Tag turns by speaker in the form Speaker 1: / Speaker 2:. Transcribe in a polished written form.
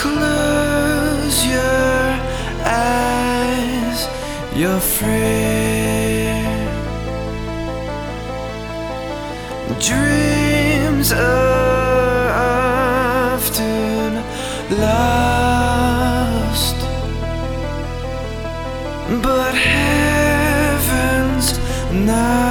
Speaker 1: Close your eyes, you're free. Dreams are often lost, but heaven's not.